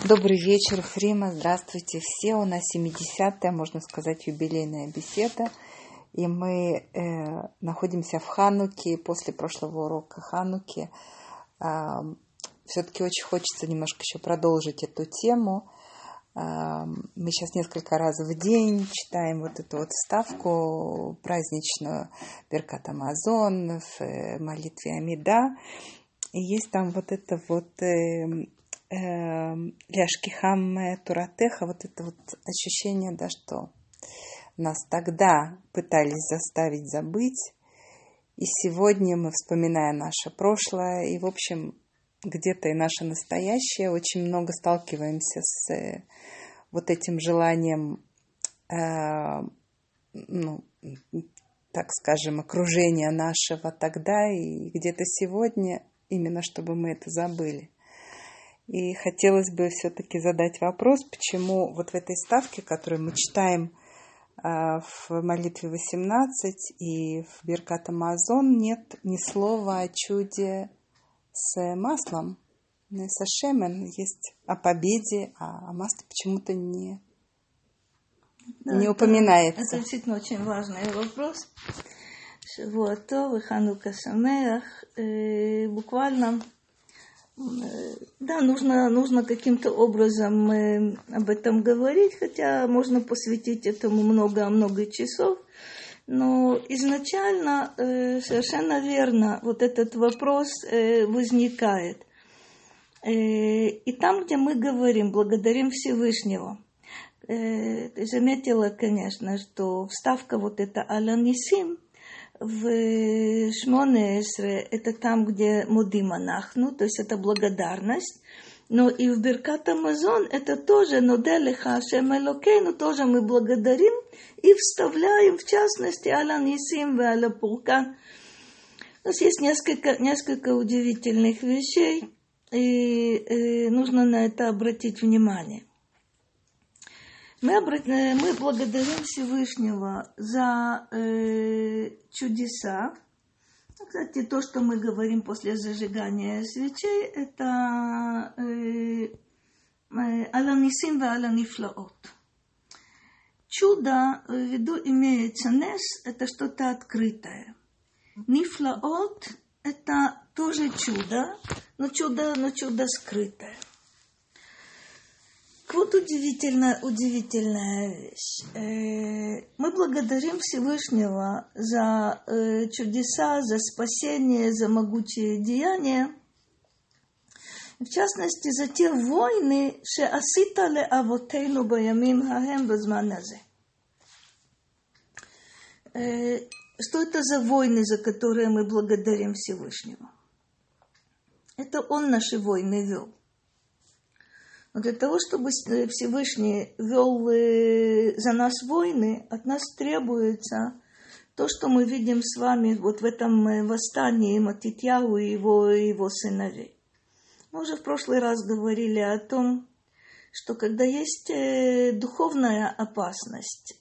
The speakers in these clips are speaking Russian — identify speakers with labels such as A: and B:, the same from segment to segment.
A: Добрый вечер, Фрима. Здравствуйте все. У нас 70-я, можно сказать, юбилейная беседа. И мы находимся в Хануке. После прошлого урока Хануки все-таки очень хочется немножко еще продолжить эту тему. Мы сейчас несколько раз в день читаем вот эту вот вставку праздничную Беркат Амазон в молитве Амида. И есть там вот это вот Ляшкихам Туратеха, вот это вот ощущение, да, что нас тогда пытались заставить забыть, и сегодня мы, вспоминая наше прошлое, и, в общем, где-то и наше настоящее, очень много сталкиваемся с вот этим желанием, так скажем, окружения нашего тогда, и где-то сегодня, именно чтобы мы это забыли. И хотелось бы все-таки задать вопрос, почему вот в этой ставке, которую мы читаем в молитве 18 и в Беркат Амазон, нет ни слова о чуде с маслом, с шемен, есть о победе, а масло почему-то не упоминается.
B: Это действительно очень важный вопрос. Шавуато, Ханука Самеах, буквально... Да, нужно каким-то образом об этом говорить, хотя можно посвятить этому много часов. Но изначально совершенно верно вот этот вопрос возникает. И там, где мы говорим, благодарим Всевышнего, ты заметила, конечно, что вставка вот эта «Аля Нисим» в Шмонесре это там, где модим анахну, то есть это благодарность. Но и в Беркат Амазон это тоже ноде леха Ашем Элокейну, тоже мы благодарим и вставляем, в частности, аля нисим ве аля пуркан. У нас есть несколько удивительных вещей, и нужно на это обратить внимание. Мы благодарим Всевышнего за чудеса. Кстати, то, что мы говорим после зажигания свечей, это «Аля нисим ва аля нифлаот». Чудо, в виду имеется нес, это что-то открытое. Нифлаот – это тоже чудо, но чудо скрытое. Вот удивительная вещь. Мы благодарим Всевышнего за чудеса, за спасение, за могучие деяния. В частности, за те войны, шеасита ле авотейну баямим хаэм базман азе. Что это за войны, за которые мы благодарим Всевышнего? Это Он наши войны вел. Но для того, чтобы Всевышний вел за нас войны, от нас требуется то, что мы видим с вами вот в этом восстании Матитьяху и его сыновей. Мы уже в прошлый раз говорили о том, что когда есть духовная опасность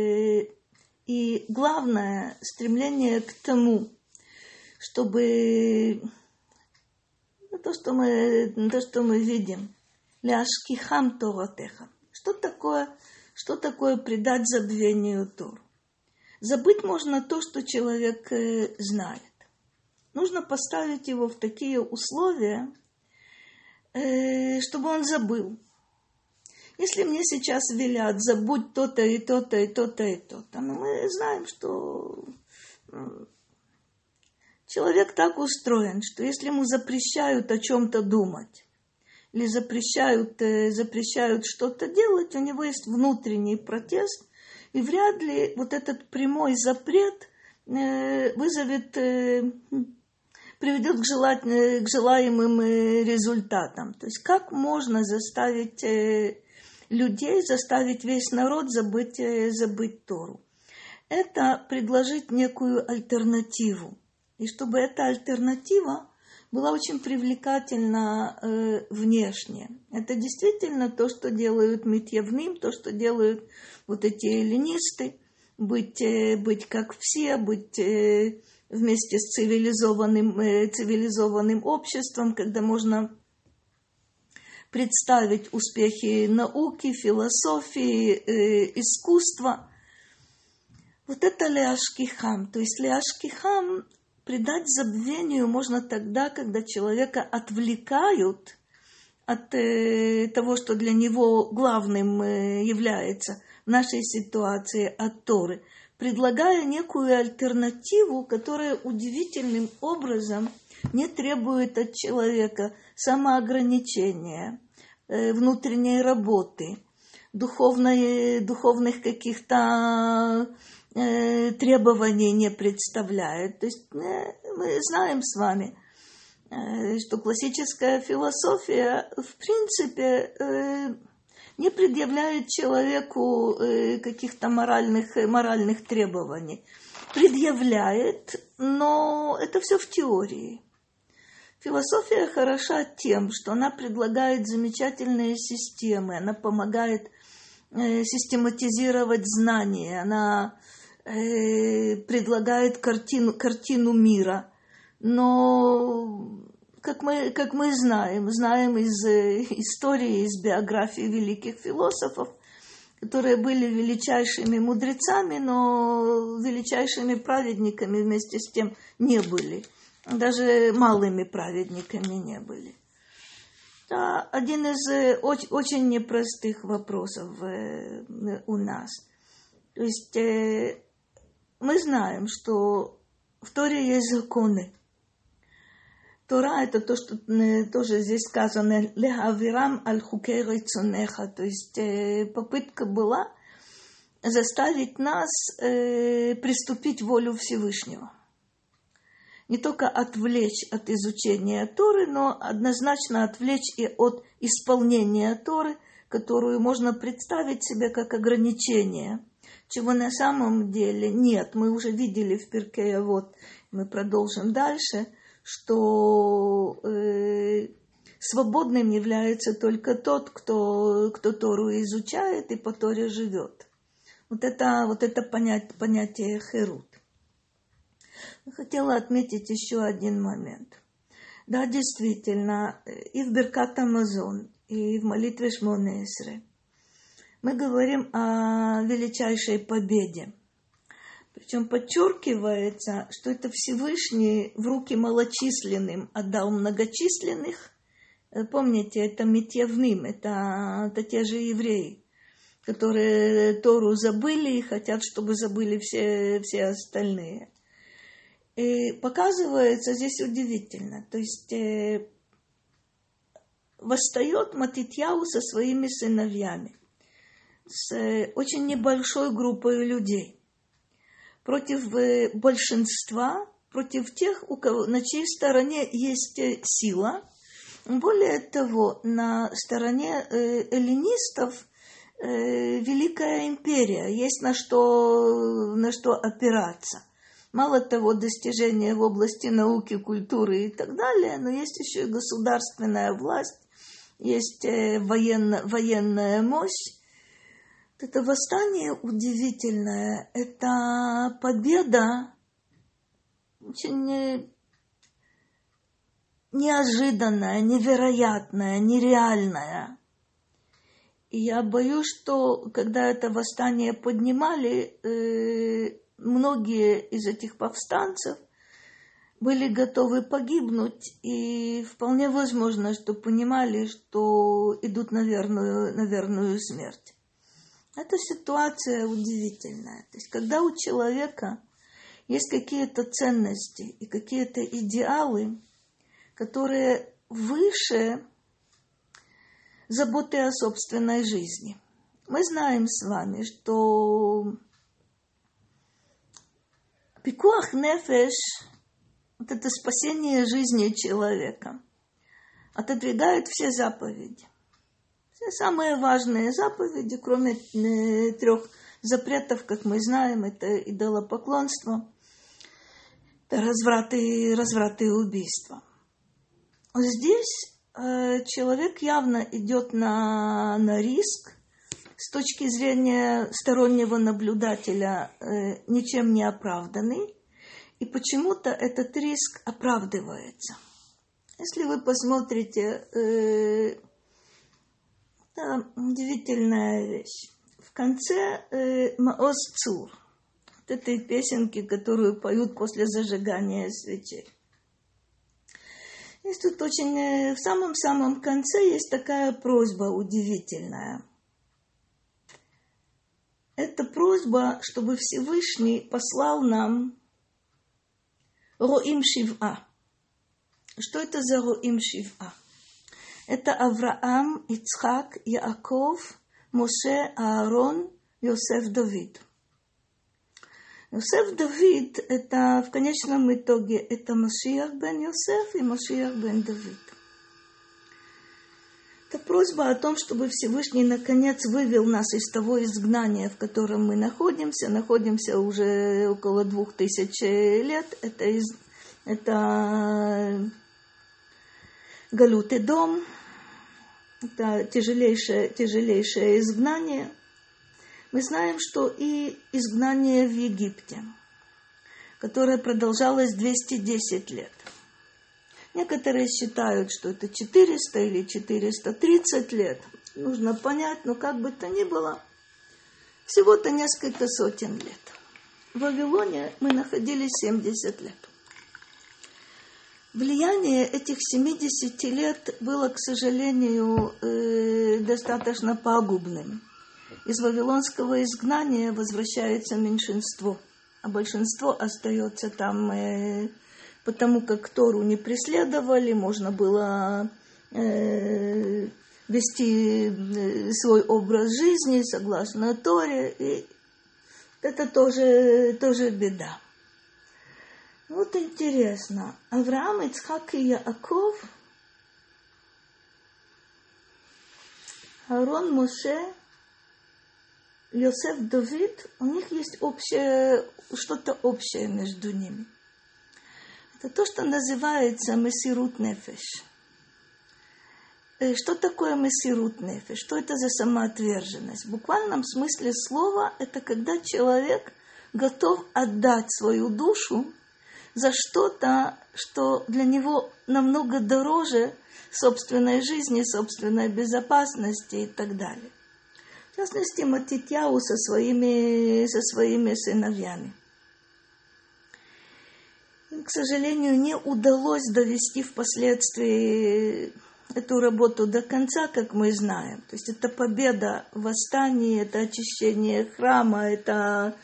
B: и главное стремление к тому, чтобы то, что мы видим, Ляшкихам Торатеха. Что такое предать забвению Тору? Забыть можно то, что человек знает. Нужно поставить его в такие условия, чтобы он забыл. Если мне сейчас велят забудь то-то и то-то и то-то и то-то, но мы знаем, что человек так устроен, что если ему запрещают о чем-то думать, или запрещают что-то делать, у него есть внутренний протест, и вряд ли вот этот прямой запрет приведет к желаемым результатам. То есть как можно заставить людей, заставить весь народ забыть Тору? Это предложить некую альтернативу. И чтобы эта альтернатива была очень привлекательна внешне. Это действительно то, что делают митьявным, то, что делают вот эти эллинисты, быть как все, быть вместе с цивилизованным обществом, когда можно представить успехи науки, философии, искусства. Вот это ляшкихам. То есть ляшкихам предать забвению можно тогда, когда человека отвлекают от того, что для него главным является в нашей ситуации, от Торы, предлагая некую альтернативу, которая удивительным образом не требует от человека самоограничения, внутренней работы, духовных каких-то требований не представляет. То есть мы знаем с вами, что классическая философия, в принципе, не предъявляет человеку каких-то моральных требований. Предъявляет, но это все в теории. Философия хороша тем, что она предлагает замечательные системы, она помогает систематизировать знания, она предлагает картину мира. Но, как мы знаем из истории, из биографии великих философов, которые были величайшими мудрецами, но величайшими праведниками вместе с тем не были. Даже малыми праведниками не были. Это один из очень непростых вопросов у нас. То есть мы знаем, что в Торе есть законы. Тора – это то, что тоже здесь сказано «лехавирам аль-хукей рейцунеха», то есть попытка была заставить нас приступить волю Всевышнего. Не только отвлечь от изучения Торы, но однозначно отвлечь и от исполнения Торы, которую можно представить себе как ограничение, чего на самом деле нет. Мы уже видели в Пиркей Авот, мы продолжим дальше, что свободным является только тот, кто Тору изучает и по Торе живет. Вот это понятие херут. Я хотела отметить еще один момент. Да, действительно, и в Беркат Амазон, и в молитве Шмоне Эсре мы говорим о величайшей победе. Причем подчеркивается, что это Всевышний в руки малочисленным отдал многочисленных. Помните, это Митьявным, это те же евреи, которые Тору забыли и хотят, чтобы забыли все остальные. И показывается здесь удивительно. То есть восстает Матитьяу со своими сыновьями, с очень небольшой группой людей, против большинства, против тех, на чьей стороне есть сила. Более того, на стороне эллинистов Великая империя, есть на что опираться. Мало того, достижения в области науки, культуры и так далее, но есть еще и государственная власть, есть военная мощь. Это восстание удивительное, это победа очень неожиданная, невероятная, нереальная. И я боюсь, что когда это восстание поднимали, многие из этих повстанцев были готовы погибнуть, и вполне возможно, что понимали, что идут на верную смерть. Эта ситуация удивительная. То есть, когда у человека есть какие-то ценности и какие-то идеалы, которые выше заботы о собственной жизни. Мы знаем с вами, что пикуах нефеш, вот это спасение жизни человека, отодвигает все заповеди. Все самые важные заповеди, кроме 3 запретов, как мы знаем, это идолопоклонство, это разврат и убийство. Здесь человек явно идет на риск, с точки зрения стороннего наблюдателя ничем не оправданный, и почему-то этот риск оправдывается. Если вы посмотрите Это удивительная вещь. В конце Маоз Цур, вот этой песенки, которую поют после зажигания свечей. Есть тут очень, в самом-самом конце есть такая просьба удивительная. Это просьба, чтобы Всевышний послал нам Роим Шив'a. Что это за Роим Шив'a? Это Авраам, Ицхак, Яаков, Моше, Аарон, Йосеф, Давид. Йосеф Давид – это в конечном итоге это Машиах бен Йосеф и Машиах бен Давид. Это просьба о том, чтобы Всевышний наконец вывел нас из того изгнания, в котором мы находимся. Находимся уже около 2000 лет. Это Галут Эдом. Это тяжелейшее изгнание. Мы знаем, что и изгнание в Египте, которое продолжалось 210 лет. Некоторые считают, что это 400 или 430 лет. Нужно понять, но как бы то ни было, всего-то несколько сотен лет. В Вавилоне мы находились 70 лет. Влияние этих 70 лет было, к сожалению, достаточно пагубным. Из вавилонского изгнания возвращается меньшинство, а большинство остается там, потому как Тору не преследовали, можно было вести свой образ жизни согласно Торе, и это тоже беда. Вот интересно, Авраам, Ицхак и Яаков, Аарон, Моше, Йосеф, Давид, у них есть что-то общее между ними. Это то, что называется месирут нефеш. Что такое месирут нефеш? Что это за самоотверженность? В буквальном смысле слова это когда человек готов отдать свою душу за что-то, что для него намного дороже собственной жизни, собственной безопасности и так далее. В частности, Матитьяу со своими сыновьями. Им, к сожалению, не удалось довести впоследствии эту работу до конца, как мы знаем. То есть это победа в восстании, это очищение храма, это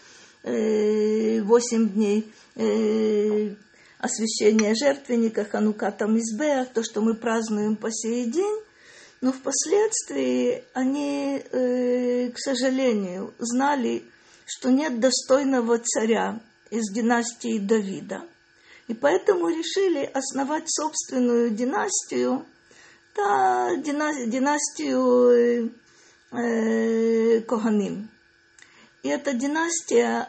B: 8 дней освящения жертвенника, Хануката Мизбеах, то, что мы празднуем по сей день. Но впоследствии они, к сожалению, знали, что нет достойного царя из династии Давида. И поэтому решили основать собственную династию, династию Коганим. И эта династия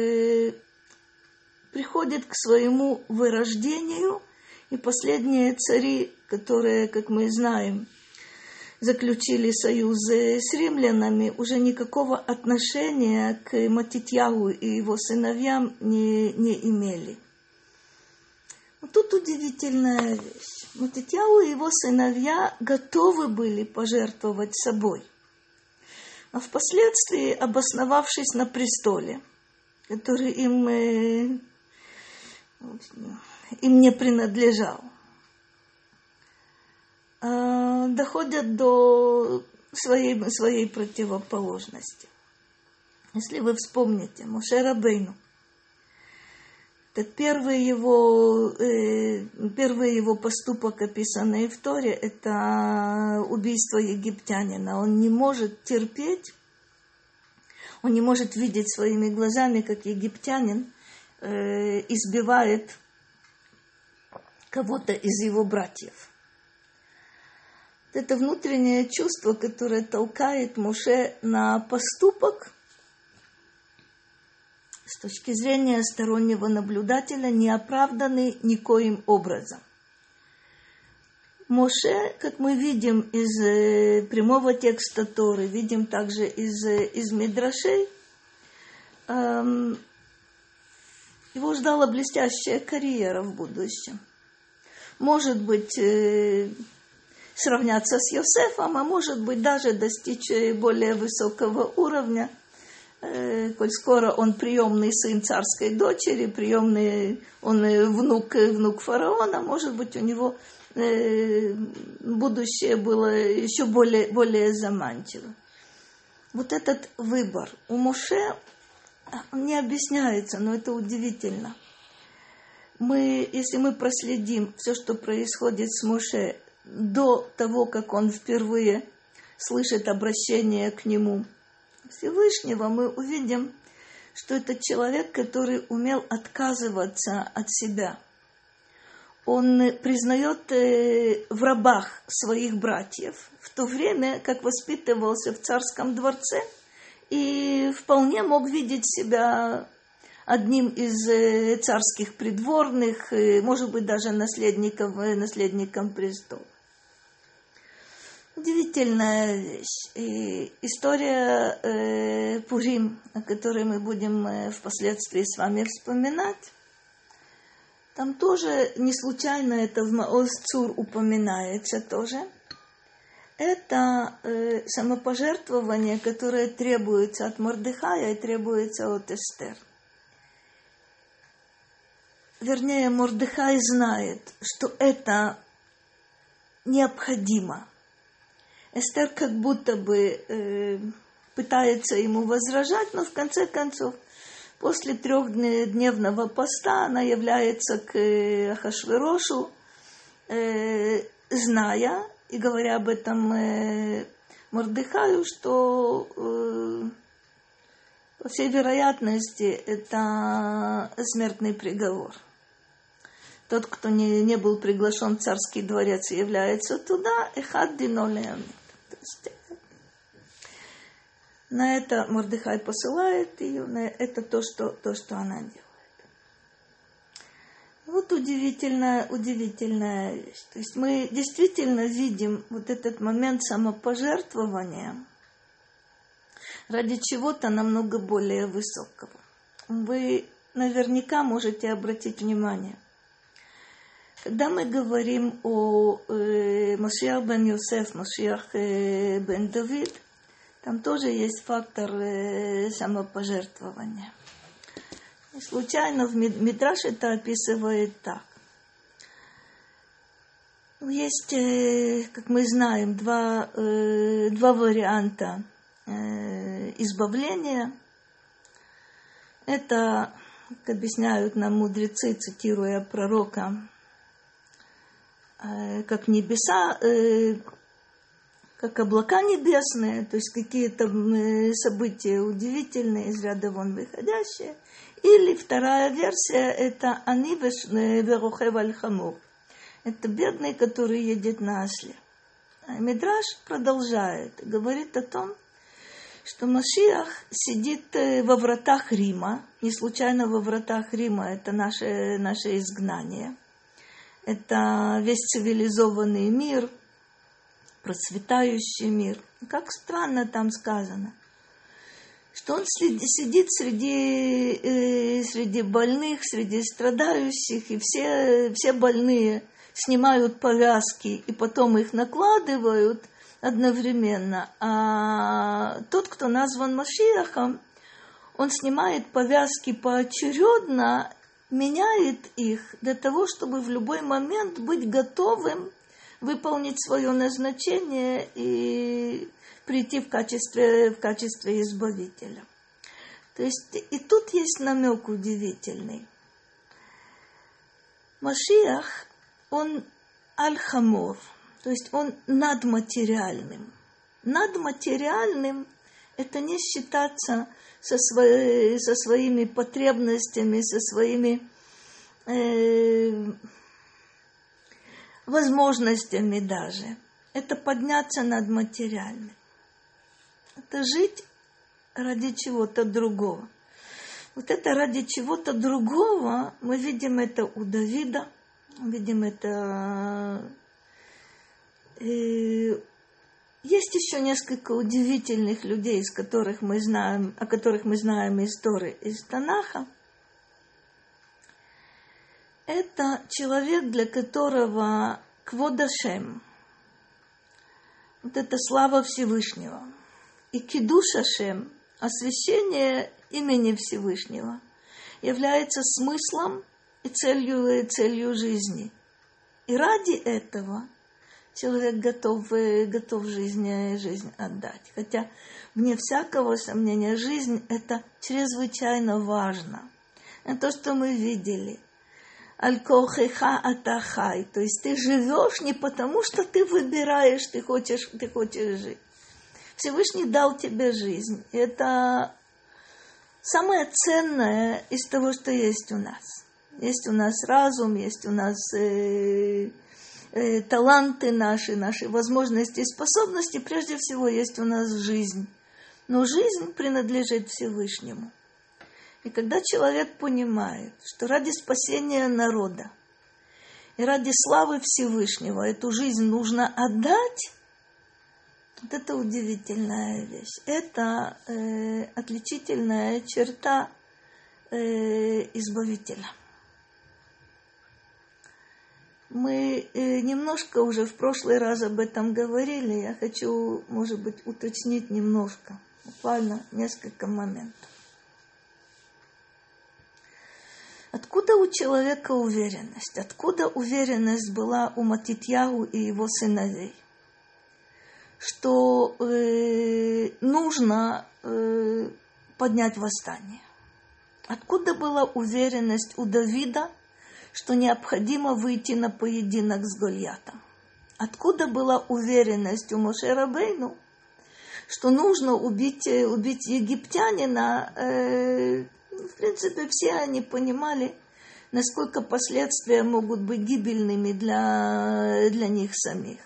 B: приходит к своему вырождению, и последние цари, которые, как мы знаем, заключили союз с римлянами, уже никакого отношения к Матитьягу и его сыновьям не имели. Но тут удивительная вещь. Матитьягу и его сыновья готовы были пожертвовать собой. А впоследствии, обосновавшись на престоле, который им не принадлежал, доходят до своей противоположности. Если вы вспомните, Моше Рабейну, первый его поступок, описанный в Торе, это убийство египтянина. Он не может терпеть, он не может видеть своими глазами, как египтянин избивает кого-то из его братьев. Это внутреннее чувство, которое толкает Моше на поступок, с точки зрения стороннего наблюдателя, не оправданный никоим образом. Моше, как мы видим из прямого текста Торы, видим также из Мидрашей, его ждала блестящая карьера в будущем. Может быть, сравняться с Йосефом, а может быть даже достичь более высокого уровня, коль скоро он приемный сын царской дочери, он внук фараона, может быть, у него будущее было еще более заманчиво. Вот этот выбор у Моше, он не объясняется, но это удивительно. Если мы проследим все, что происходит с Моше до того, как он впервые слышит обращение к нему Всевышнего, мы увидим, что это человек, который умел отказываться от себя. Он признает в рабах своих братьев, в то время как воспитывался в царском дворце и вполне мог видеть себя одним из царских придворных, может быть, даже наследником престола. Удивительная вещь. И история Пурим, о которой мы будем впоследствии с вами вспоминать, там тоже не случайно это в Маоз Цур упоминается тоже. Это самопожертвование, которое требуется от Мордехая и требуется от Эстер. Вернее, Мордехай знает, что это необходимо. Эстер как будто бы пытается ему возражать, но в конце концов, после 3-дневного поста она является к Ахашверошу, зная и говоря об этом Мордехаю, что по всей вероятности это смертный приговор. Тот, кто не был приглашен в царский дворец, является туда, эхад дино леамит. То есть на это Мордехай посылает ее, это то, что она делает. Вот удивительная вещь. То есть мы действительно видим вот этот момент самопожертвования ради чего-то намного более высокого. Вы наверняка можете обратить внимание, когда мы говорим о Машиах бен Йосеф, Машиах бен Давид, там тоже есть фактор самопожертвования. И случайно в Мидраш это описывает так. Есть, как мы знаем, два варианта избавления. Это, как объясняют нам мудрецы, цитируя пророка, как небеса, как облака небесные, то есть какие-то события удивительные, из ряда вон выходящие. Или вторая версия – это «Ани верухев аль-хамур». Это бедный, который едет на осле. Мидраш продолжает, говорит о том, что Машиах сидит во вратах Рима. Не случайно во вратах Рима – это наше изгнание. Это весь цивилизованный мир, процветающий мир. Как странно там сказано, что он сидит среди больных, среди страдающих, и все больные снимают повязки и потом их накладывают одновременно. А тот, кто назван Машиахом, он снимает повязки поочередно, меняет их для того, чтобы в любой момент быть готовым выполнить свое назначение и прийти в качестве избавителя. То есть и тут есть намек удивительный. Машиах, он аль-хамор, то есть он над материальным. Над материальным – это не считаться со своими потребностями, со своими возможностями даже. Это подняться над материальным. Это жить ради чего-то другого. Вот это ради чего-то другого, мы видим это у Давида, видим это... Есть еще несколько удивительных людей, о которых мы знаем истории из Танаха. Это человек, для которого квод Ашем, вот эта слава Всевышнего. И кидуш Ашем, освящение имени Всевышнего, является смыслом и целью жизни. И ради этого человек готов жизнь отдать. Хотя, вне всякого сомнения, жизнь – это чрезвычайно важно. Это то, что мы видели. Аль-кохеха атахай. То есть ты живешь не потому, что ты выбираешь, ты хочешь жить. Всевышний дал тебе жизнь. Это самое ценное из того, что есть у нас. Есть у нас разум, есть у нас таланты наши возможности и способности. Прежде всего, есть у нас жизнь. Но жизнь принадлежит Всевышнему. И когда человек понимает, что ради спасения народа и ради славы Всевышнего эту жизнь нужно отдать, вот это удивительная вещь. Это отличительная черта Избавителя. Мы немножко уже в прошлый раз об этом говорили. Я хочу, может быть, уточнить немножко, буквально несколько моментов. Откуда у человека уверенность? Откуда уверенность была у Матитьяху и его сыновей? Что нужно поднять восстание. Откуда была уверенность у Давида, что необходимо выйти на поединок с Гольятом? Откуда была уверенность у Моше Рабейну, что нужно убить египтянина? В принципе, все они понимали, насколько последствия могут быть гибельными для них самих.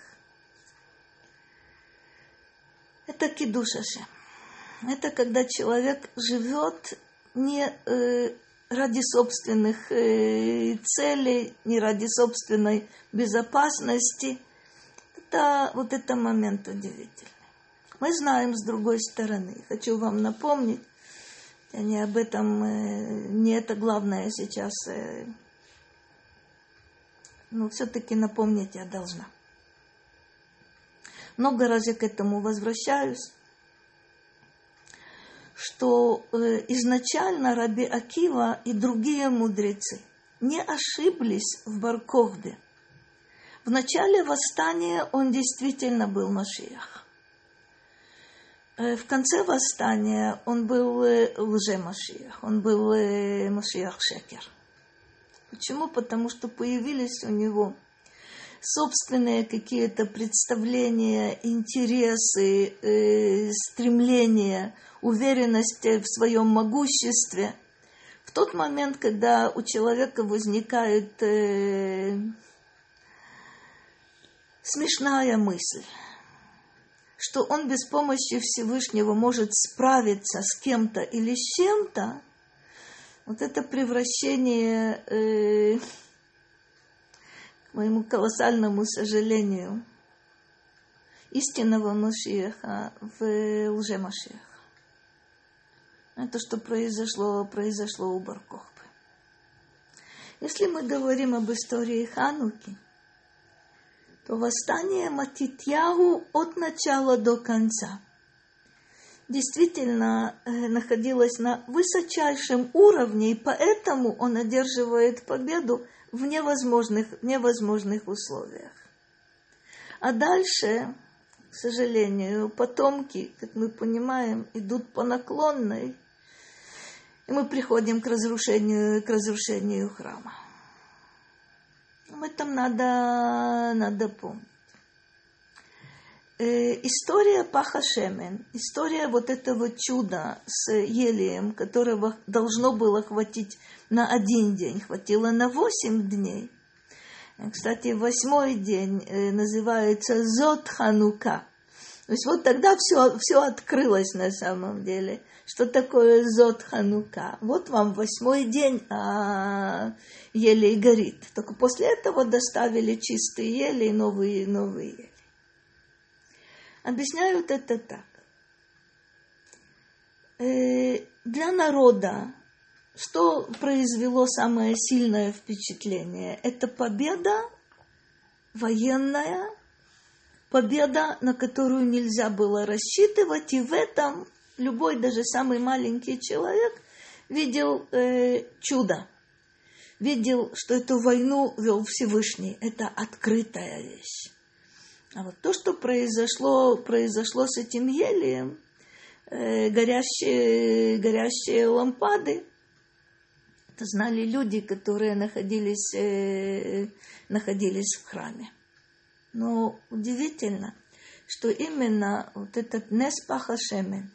B: Это кидуш Ашем. Это когда человек живет не ради собственных целей, не ради собственной безопасности. Это момент удивительный. Мы знаем с другой стороны. Хочу вам напомнить, не об этом, не это главное сейчас, но все-таки напомнить я должна. Много раз я к этому возвращаюсь, что изначально Раби Акива и другие мудрецы не ошиблись в Бар-Кохбе. В начале восстания он действительно был Машиах. В конце восстания он был лже-Машиах, он был Машиах-Шекер. Почему? Потому что появились у него собственные какие-то представления, интересы, стремления, уверенность в своем могуществе. В тот момент, когда у человека возникает смешная мысль, что он без помощи Всевышнего может справиться с кем-то или с чем-то, вот это превращение, к моему колоссальному сожалению, истинного Машиаха в лже-Машиаха. Это что произошло у Бар-Кохбы. Если мы говорим об истории Хануки, то восстание Матитьяху от начала до конца действительно находилось на высочайшем уровне, и поэтому он одерживает победу в невозможных условиях. А дальше, к сожалению, потомки, как мы понимаем, идут по наклонной, и мы приходим к разрушению храма. Об этом надо помнить. История Паха Шемен, история вот этого чуда с елеем, которого должно было хватить на 1 день, хватило на 8 дней. Кстати, 8-й день называется Зот Ханука. То есть вот тогда все открылось на самом деле. Что такое Зот Ханука? Вот вам 8-й день, а елей горит. Только после этого доставили чистые ели и новые ели. Объясняют это так. Для народа что произвело самое сильное впечатление? Это победа военная победа, на которую нельзя было рассчитывать, и в этом любой, даже самый маленький человек видел чудо. Видел, что эту войну вел Всевышний. Это открытая вещь. А вот то, что произошло с этим Елием, горящие лампады, это знали люди, которые находились в храме. Но удивительно, что именно вот этот Нес Пах Шемен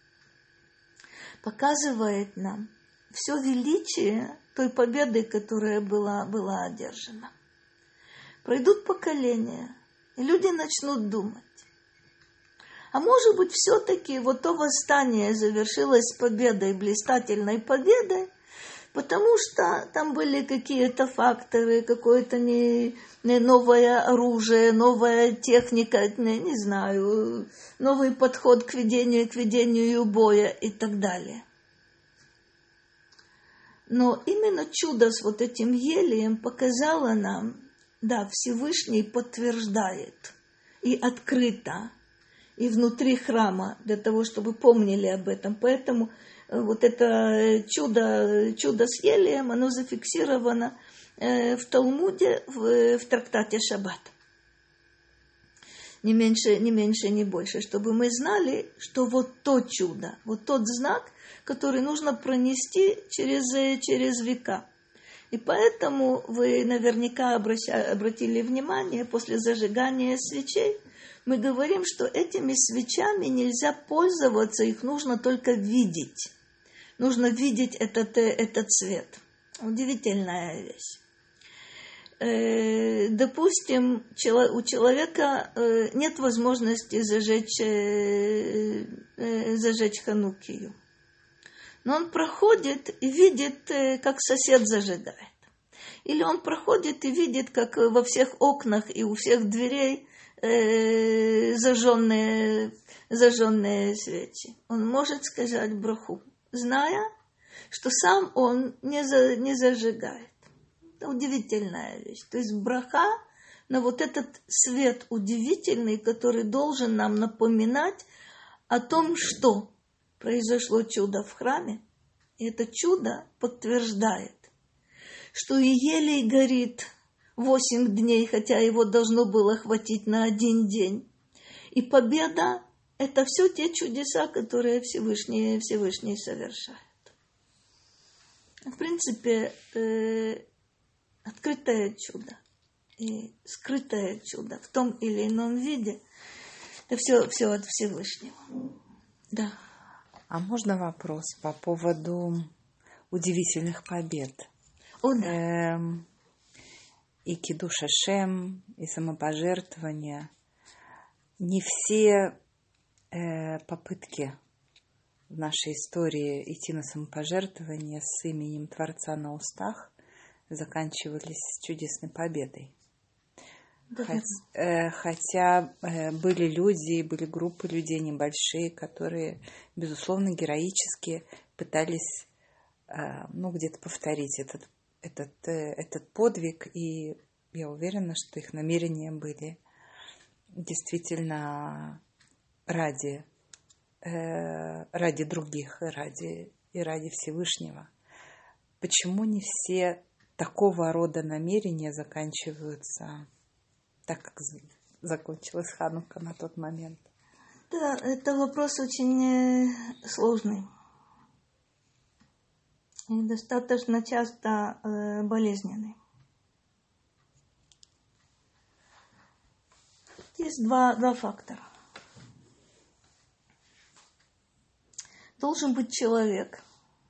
B: показывает нам все величие той победы, которая была одержана. Пройдут поколения, и люди начнут думать. А может быть, все-таки вот то восстание завершилось победой, блистательной победой, потому что там были какие-то факторы, какое-то не новое оружие, новая техника, не знаю, новый подход к ведению боя и так далее. Но именно чудо с вот этим Елием показало нам, да, Всевышний подтверждает и открыто, и внутри храма, для того, чтобы помнили об этом. Поэтому вот это чудо с Елием, оно зафиксировано в Талмуде, в трактате Шаббат. Ни меньше, ни больше, чтобы мы знали, что вот то чудо, вот тот знак, который нужно пронести через века. И поэтому вы наверняка обратили внимание, после зажигания свечей, мы говорим, что этими свечами нельзя пользоваться, их нужно только видеть. Нужно видеть этот цвет. Удивительная вещь. Допустим, у человека нет возможности зажечь ханукию. Но он проходит и видит, как сосед зажигает. Или он проходит и видит, как во всех окнах и у всех дверей зажженные свечи. Он может сказать браху, зная, что сам он не зажигает. Это удивительная вещь. То есть браха на вот этот свет удивительный, который должен нам напоминать о том, что произошло чудо в храме. И это чудо подтверждает, что и елей горит 8 дней, хотя его должно было хватить на 1 день. И победа – это все те чудеса, которые Всевышний совершает. В принципе, открытое чудо и скрытое чудо в том или ином виде – это все от Всевышнего. Да.
A: А можно вопрос по поводу удивительных побед?
B: О, да.
A: И кидуш Ашем, и самопожертвование. Не все попытки в нашей истории идти на самопожертвование с именем Творца на устах заканчивались чудесной победой. Хотя были люди, были группы людей небольшие, которые, безусловно, героически пытались где-то повторить этот подвиг, и я уверена, что их намерения были действительно ради других и ради Всевышнего. Почему не все такого рода намерения заканчиваются так, как закончилась Ханука на тот момент?
B: Да, это вопрос очень сложный. И достаточно часто болезненный. Есть два фактора. Должен быть человек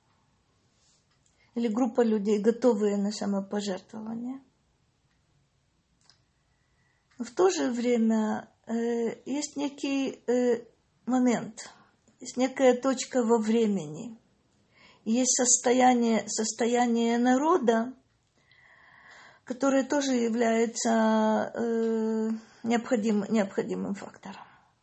B: или группа людей, готовые на самопожертвование. Но в то же время есть некий момент, есть некая точка во времени. Есть состояние народа, которое тоже является необходимым фактором.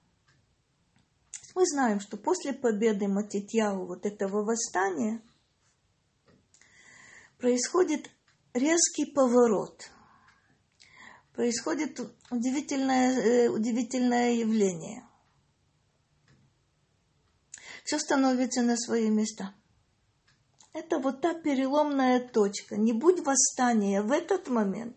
B: Мы знаем, что после победы Матитьяу, вот этого восстания, происходит резкий поворот. происходит удивительное явление. Все становится на свои места. Это вот та переломная точка. Не будь восстания в этот момент,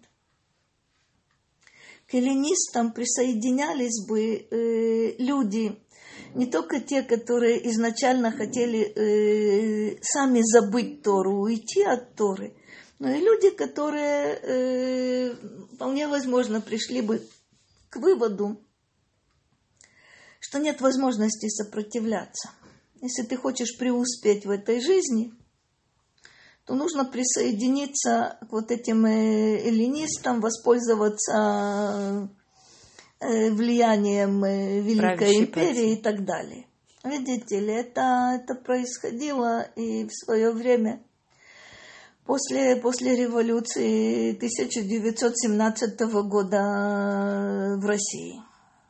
B: к эллинистам присоединялись бы люди, не только те, которые изначально хотели сами забыть Тору, уйти от Торы, но и люди, которые вполне возможно пришли бы к выводу, что нет возможности сопротивляться. Если ты хочешь преуспеть в этой жизни, то нужно присоединиться к вот этим эллинистам, воспользоваться влиянием Великой империи и так далее. Видите ли, это происходило и в свое время, после революции 1917 года в России.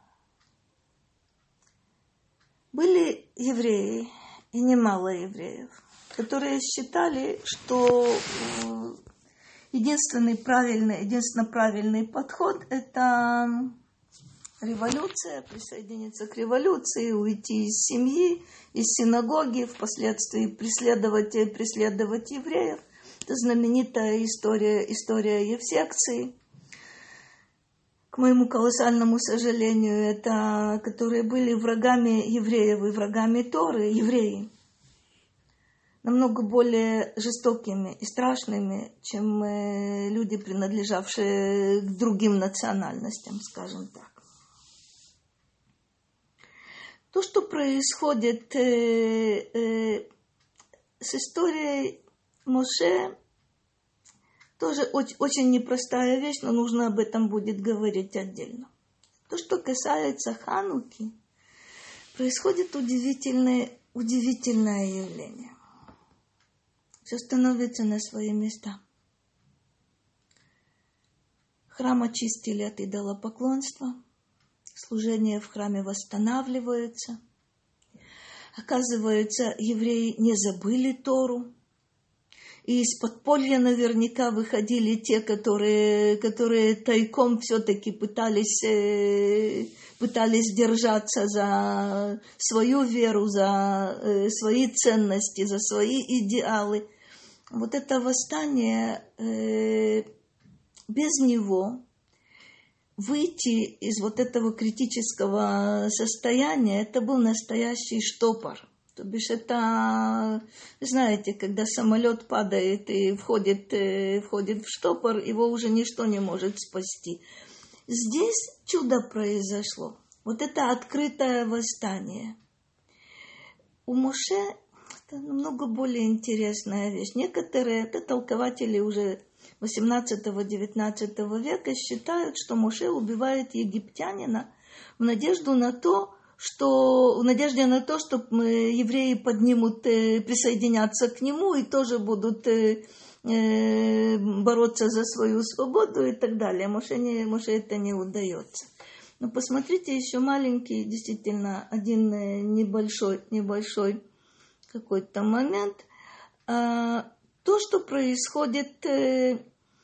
B: Были евреи, и немало евреев, которые считали, что единственно правильный подход – это революция, присоединиться к революции, уйти из семьи, из синагоги, впоследствии преследовать евреев. Это знаменитая история Евсекции. К моему колоссальному сожалению, это которые были врагами евреев и врагами Торы, евреи, намного более жестокими и страшными, чем люди, принадлежавшие к другим национальностям, скажем так. То, что происходит с историей Моше, тоже очень непростая вещь, но нужно об этом будет говорить отдельно. То, что касается Хануки, происходит удивительное явление. Все становится на свои места. Храм очистили от идолопоклонства, служения в храме восстанавливаются. Оказывается, евреи не забыли Тору. И из подполья наверняка выходили те, которые тайком все-таки пытались держаться за свою веру, за свои ценности, за свои идеалы. Вот это восстание, без него выйти из вот этого критического состояния, это был настоящий штопор. То бишь это, знаете, когда самолет падает и входит в штопор, его уже ничто не может спасти. Здесь чудо произошло. Вот это открытое восстание. У Моше это намного более интересная вещь. Некоторые толкователи уже 18-19 века считают, что Моше убивает египтянина в надежде на то, что евреи присоединятся к нему и тоже будут бороться за свою свободу и так далее. Моше это не удается. Но посмотрите еще маленький, действительно, один небольшой какой-то момент. То, что происходит, это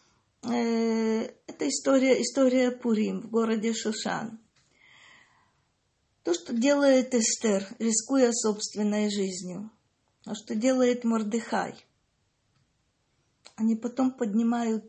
B: история Пурим в городе Шошан. То, что делает Эстер, рискуя собственной жизнью, а что делает Мордехай, они потом поднимают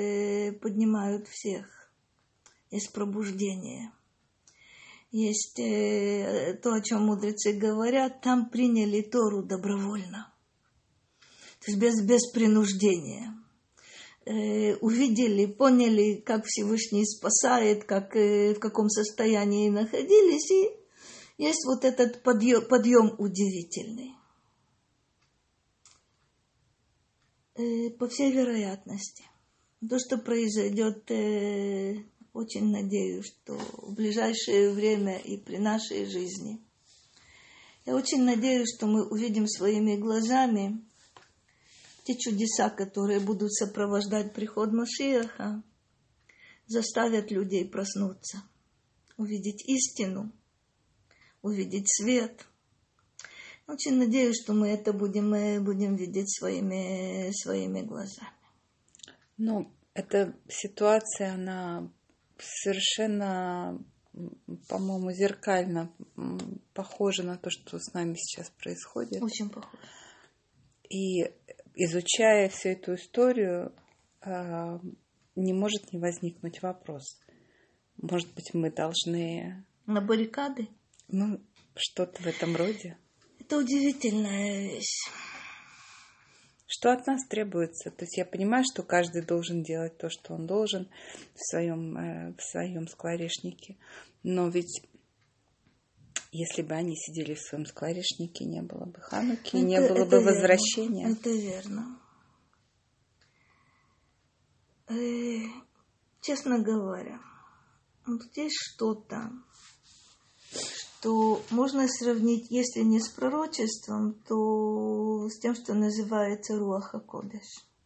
B: всех. Есть пробуждение. Есть то, о чем мудрецы говорят, там приняли Тору добровольно. То есть без принуждения. Увидели, поняли, как Всевышний спасает, в каком состоянии находились, и есть вот этот подъем удивительный. По всей вероятности, то, что произойдет, очень надеюсь, что в ближайшее время и при нашей жизни. Я очень надеюсь, что мы увидим своими глазами те чудеса, которые будут сопровождать приход Машиаха, заставят людей проснуться, увидеть истину, увидеть свет. Очень надеюсь, что мы это будем видеть своими глазами.
A: Ну, эта ситуация, она совершенно, по-моему, зеркально похоже на то, что с нами сейчас происходит.
B: Очень похоже.
A: И изучая всю эту историю, не может не возникнуть вопрос. Может быть, мы должны...
B: На баррикады?
A: Ну, что-то в этом роде.
B: Это удивительная вещь.
A: Что от нас требуется? То есть я понимаю, что каждый должен делать то, что он должен в своем скворечнике. Но ведь если бы они сидели в своем скворечнике, не было бы Хануки, не было бы возвращения.
B: Это верно. Честно говоря, вот здесь что-то, что можно сравнить, если не с пророчеством, то с тем, что называется Руах ха-Кодеш.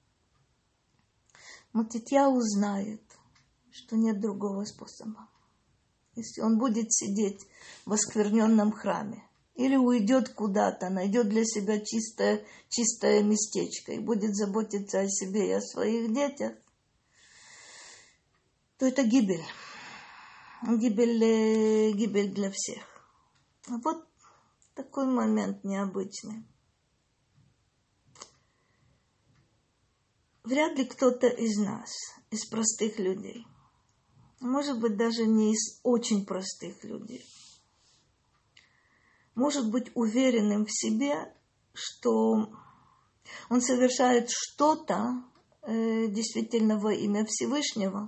B: Матитьяу знает, что нет другого способа. Если он будет сидеть в оскверненном храме или уйдет куда-то, найдет для себя чистое местечко и будет заботиться о себе и о своих детях, то это гибель. Гибель для всех. А вот такой момент необычный. Вряд ли кто-то из нас, из простых людей, может быть, даже не из очень простых людей, может быть уверенным в себе, что он совершает что-то действительно во имя Всевышнего,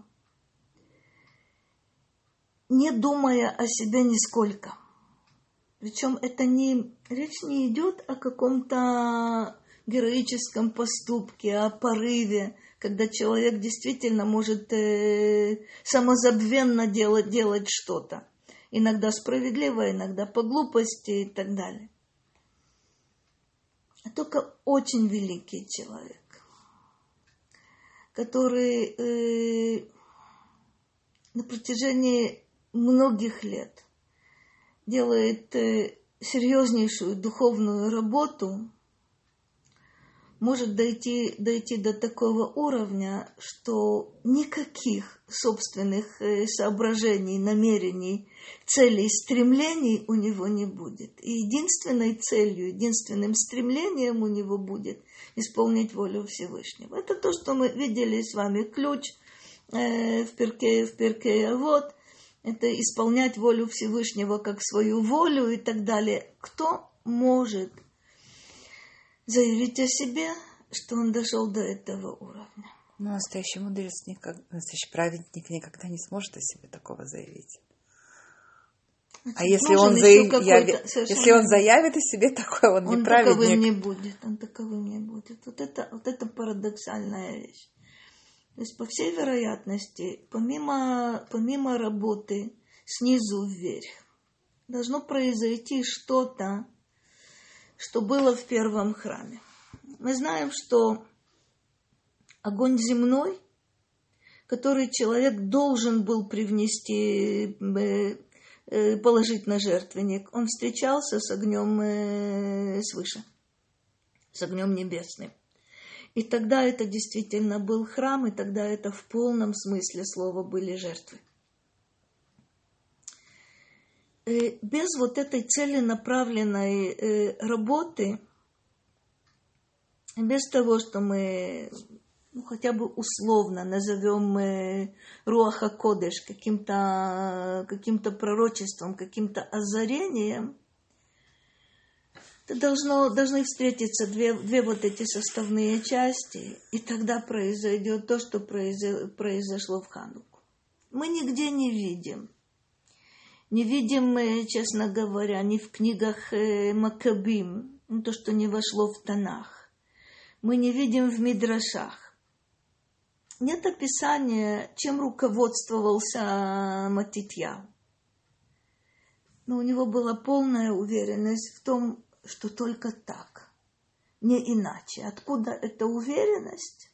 B: не думая о себе нисколько. Причем речь не идет о каком-то героическом поступке, о порыве, когда человек действительно может самозабвенно делать что-то. Иногда справедливо, иногда по глупости и так далее. А только очень великий человек, который на протяжении многих лет делает серьезнейшую духовную работу, может дойти до такого уровня, что никаких собственных соображений, намерений, целей, стремлений у него не будет. И единственной целью, единственным стремлением у него будет исполнить волю Всевышнего. Это то, что мы видели с вами, ключ в Перкей Авот. Это исполнять волю Всевышнего как свою волю и так далее. Кто может заявить о себе, что он дошел до этого уровня?
A: Но настоящий мудрец, настоящий праведник никогда не сможет о себе такого заявить.
B: Значит,
A: а если он заявит о себе такое, он не праведник.
B: Он таковым не будет. Вот это парадоксальная вещь. То есть, по всей вероятности, помимо работы снизу вверх, должно произойти что-то, что было в первом храме. Мы знаем, что огонь земной, который человек должен был привнести, положить на жертвенник, он встречался с огнем свыше, с огнем небесным. И тогда это действительно был храм, и тогда это в полном смысле слова были жертвы. Без вот этой целенаправленной работы, без того, что мы хотя бы условно назовем Руах ха-Кодеш каким-то пророчеством, каким-то озарением, должны встретиться две вот эти составные части, и тогда произойдет то, что произошло в Хануку. Мы нигде не видим, честно говоря, ни в книгах Маккабим, то, что не вошло в Танах. Мы не видим в Мидрашах. Нет описания, чем руководствовался Матитьяу. Но у него была полная уверенность в том, что только так, не иначе. Откуда эта уверенность?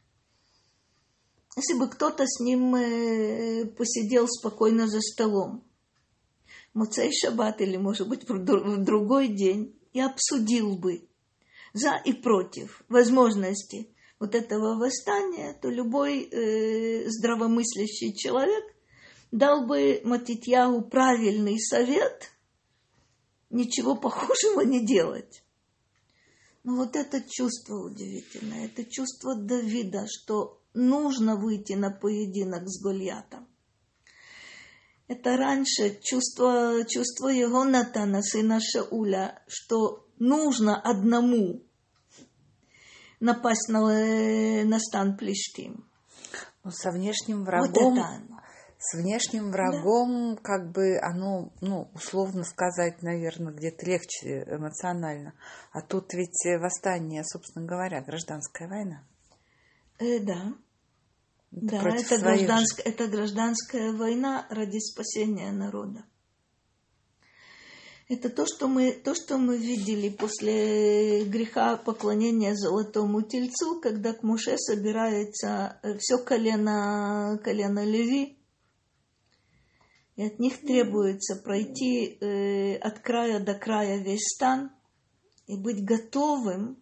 B: Если бы кто-то с ним посидел спокойно за столом, Моцей Шаббат или, может быть, в другой день, и обсудил бы за и против возможности вот этого восстания, то любой здравомыслящий человек дал бы Матитьяху правильный совет, ничего похожего не делать. Но вот это чувство удивительное, это чувство Давида, что нужно выйти на поединок с Гольятом. Это раньше чувство Йонатана, сына Шауля, что нужно одному напасть на стан Плештим.
A: Но со внешним врагом,
B: вот это оно.
A: С внешним врагом, да. Как бы оно, условно сказать, наверное, где-то легче эмоционально. А тут ведь восстание, собственно говоря, гражданская война.
B: Да. Это гражданская война ради спасения народа. Это то, что мы видели после греха поклонения золотому тельцу, когда к Моше собирается все колено Леви, и от них требуется пройти от края до края весь стан и быть готовым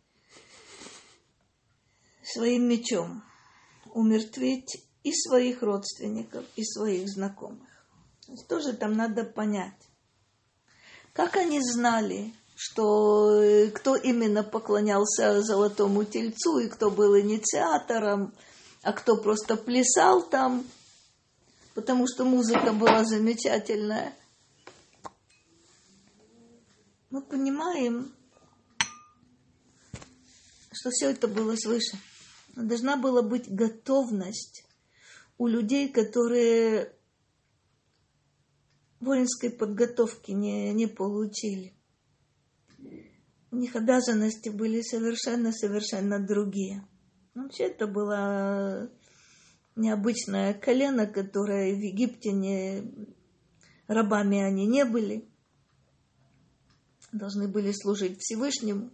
B: своим мечом умертвить и своих родственников, и своих знакомых. То есть тоже там надо понять, как они знали, что кто именно поклонялся золотому тельцу, и кто был инициатором, а кто просто плясал там, потому что музыка была замечательная. Мы понимаем, что все это было свыше. Но должна была быть готовность у людей, которые воинской подготовки не получили. У них обязанности были совершенно другие. Вообще это было необычное колено, которое в Египте рабами они не были. Должны были служить Всевышнему.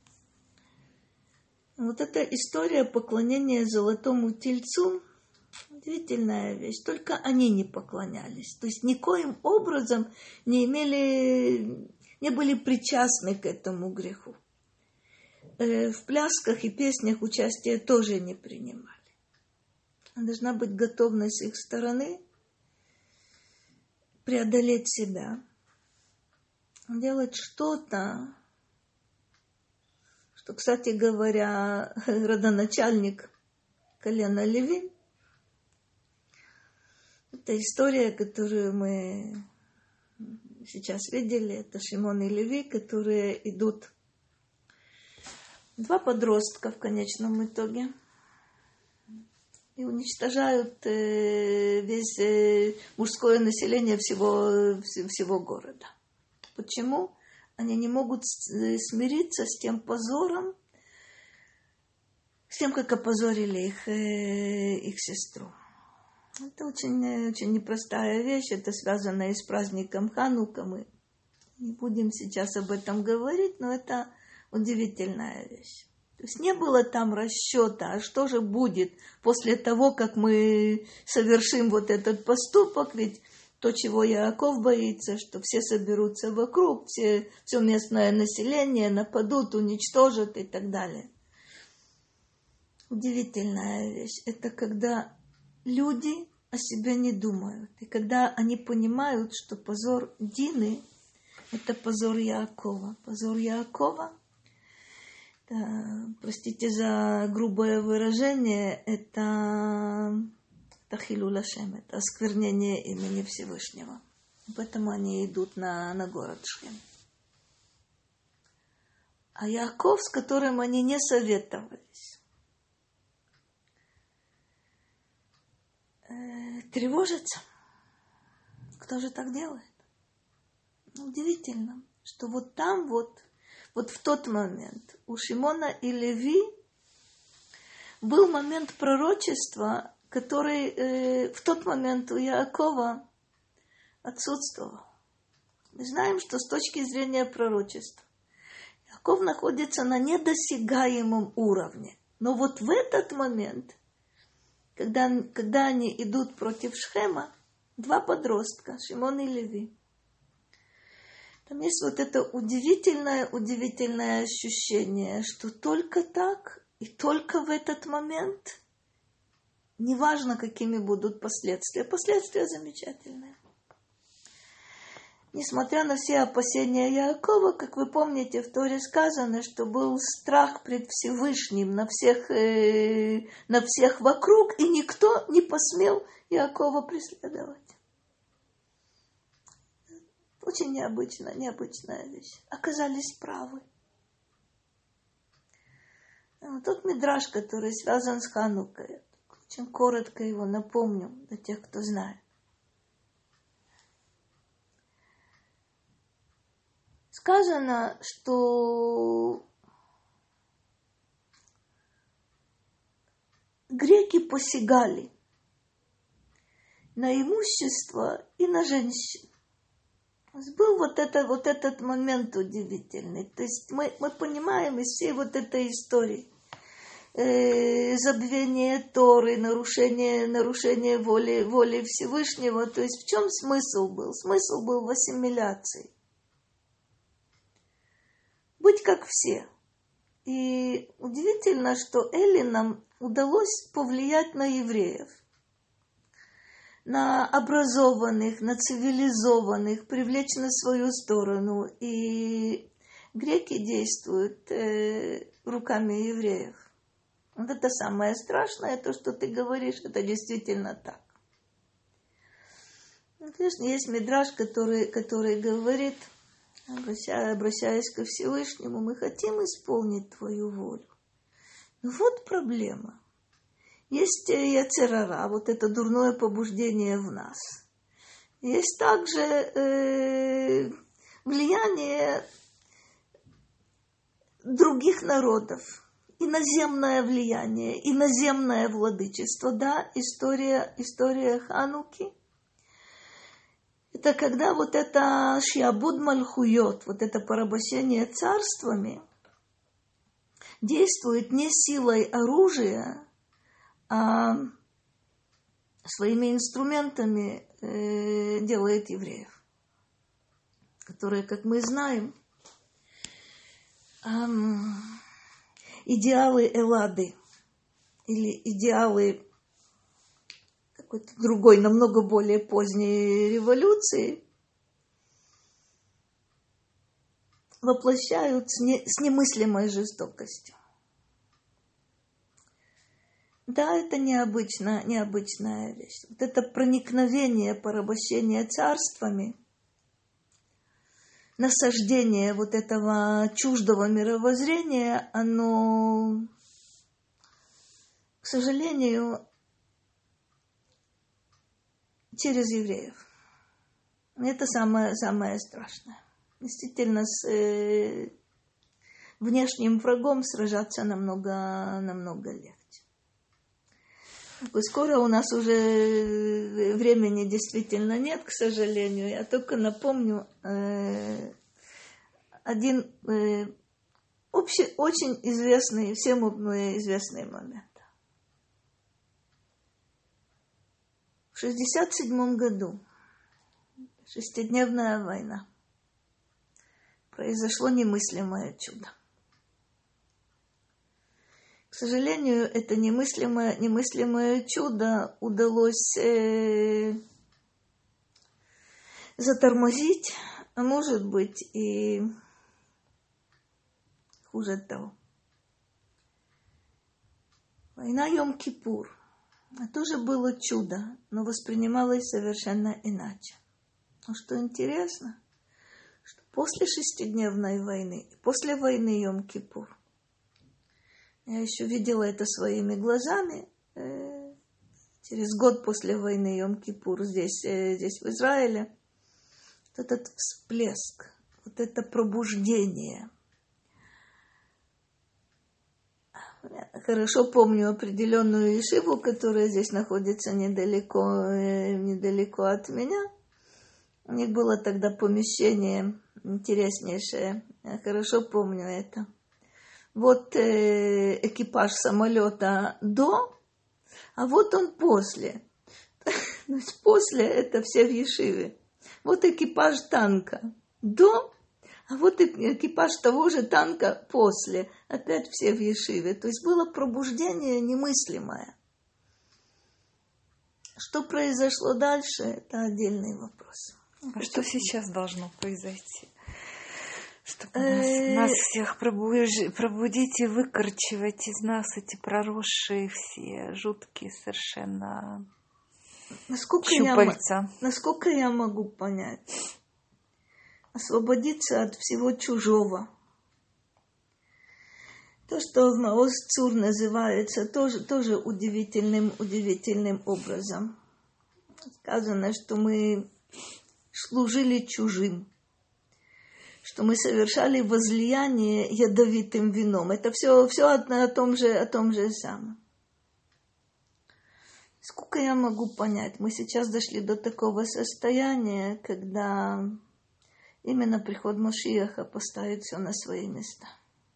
B: Вот эта история поклонения золотому тельцу – удивительная вещь. Только они не поклонялись. То есть никоим образом не были причастны к этому греху. В плясках и песнях участие тоже не принимали. Должна быть готовность с их стороны преодолеть себя, делать что-то, что, кстати говоря, родоначальник колена Леви, это история, которую мы сейчас видели, это Шимон и Леви, которые идут, два подростка в конечном итоге, и уничтожают весь мужское население всего города. Почему? Они не могут смириться с тем позором, с тем, как опозорили их сестру. Это очень, очень непростая вещь, это связано и с праздником Ханука. Мы не будем сейчас об этом говорить, но это удивительная вещь. То есть не было там расчета, а что же будет после того, как мы совершим вот этот поступок, ведь то, чего Яаков боится, что все соберутся вокруг, все местное население нападут, уничтожат и так далее. Удивительная вещь. Это когда люди о себе не думают. И когда они понимают, что позор Дины – это позор Яакова. Позор Яакова, простите за грубое выражение, это хилуль Ашем, это осквернение имени Всевышнего. Поэтому они идут на город Шхем. А Яаков, с которым они не советовались, тревожится. Кто же так делает? Удивительно, что вот там вот в тот момент у Шимона и Леви был момент пророчества, который в тот момент у Яакова отсутствовал. Мы знаем, что с точки зрения пророчества Яаков находится на недосягаемом уровне. Но вот в этот момент, когда они идут против Шхема, два подростка, Шимон и Леви, там есть вот это удивительное ощущение, что только так и только в этот момент Неважно, какими будут последствия. Последствия замечательные. Несмотря на все опасения Яакова, как вы помните, в Торе сказано, что был страх пред Всевышним на всех вокруг, и никто не посмел Яакова преследовать. Очень необычная вещь. Оказались правы. Тот мидраш, который связан с Ханукой, очень коротко его напомню для тех, кто знает. Сказано, что греки посягали на имущество и на женщин. Был вот этот момент удивительный. То есть мы понимаем из всей вот этой истории забвение Торы, нарушение воли Всевышнего. То есть в чем смысл был? Смысл был в ассимиляции. Быть как все. И удивительно, что эллинам удалось повлиять на евреев, на образованных, на цивилизованных, привлечь на свою сторону. И греки действуют руками евреев. Вот это самое страшное, то, что ты говоришь, это действительно так. Конечно, есть мидраш, который говорит, обращаясь ко Всевышнему, мы хотим исполнить твою волю. Но вот проблема. Есть яцер ара, вот это дурное побуждение в нас. Есть также влияние других народов. Иноземное влияние, иноземное владычество. Да, история Хануки. Это когда вот это шиабуд мальхуйот, вот это порабощение царствами, действует не силой оружия, а своими инструментами делает евреев, которые, как мы знаем, идеалы Эллады или идеалы какой-то другой, намного более поздней революции воплощают с немыслимой жестокостью. Да, это необычная вещь. Вот это проникновение, порабощение царствами, насаждение вот этого чуждого мировоззрения, оно, к сожалению, через евреев. Это самое страшное. Действительно, с внешним врагом сражаться намного легче. Скоро у нас уже времени действительно нет, к сожалению. Я только напомню один очень известный, всем известный момент. В 1967 году, шестидневная война, произошло немыслимое чудо. К сожалению, это немыслимое чудо удалось затормозить, а может быть и хуже того. Война Йом-Кипур. Это тоже было чудо, но воспринималось совершенно иначе. Но что интересно, что после шестидневной войны, после войны Йом-Кипур, я еще видела это своими глазами. Через год после войны Йом-Кипур здесь в Израиле. Вот этот всплеск, вот это пробуждение. Я хорошо помню определенную ешиву, которая здесь находится недалеко от меня. У них было тогда помещение интереснейшее. Я хорошо помню это. Вот экипаж самолета до, а вот он после. Значит, после это все в ешиве. Вот экипаж танка до, а вот экипаж того же танка после. Опять все в ешиве. То есть было пробуждение немыслимое. Что произошло дальше, это отдельный вопрос.
A: А что сейчас должно произойти? Чтобы нас всех пробудить и выкорчевать из нас эти проросшие все жуткие совершенно щупальца.
B: Насколько я могу понять? Освободиться от всего чужого. То, что в Маоз Цур называется тоже удивительным образом. Сказано, что мы служили чужим, что мы совершали возлияние ядовитым вином. Это все о том же самом. Сколько я могу понять, мы сейчас дошли до такого состояния, когда именно приход Машиаха поставит все на свои места.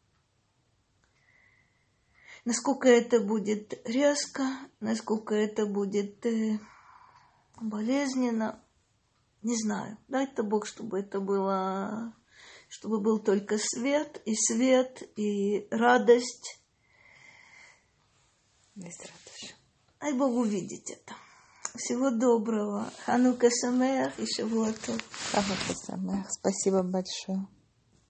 B: Насколько это будет резко, насколько это будет болезненно, не знаю. Дай-то Бог, чтобы это было, чтобы был только свет, и радость. Дай Бог увидеть это. Всего доброго. Ханука Самеах и Шавуа Тов.
A: Ханука Самеах. Спасибо большое.